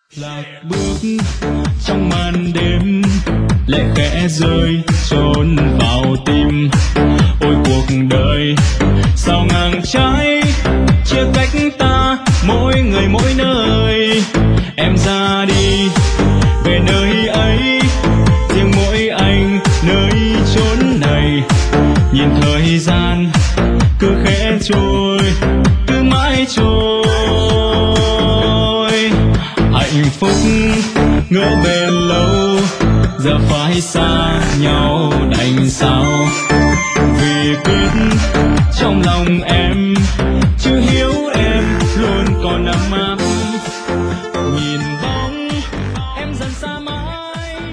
lạc bước trong màn đêm, lệ khẽ rơi chôn vào tim. Ôi cuộc đời sao ngang trái, chia cách ta mỗi người mỗi nơi. Em ra đi về nơi ấy, riêng mỗi anh nơi chốn này. Nhìn thời gian cứ khẽ trôi, cứ mãi trôi. Hạnh phúc ngỡ bền lâu, giờ phải xa nhau đành sao.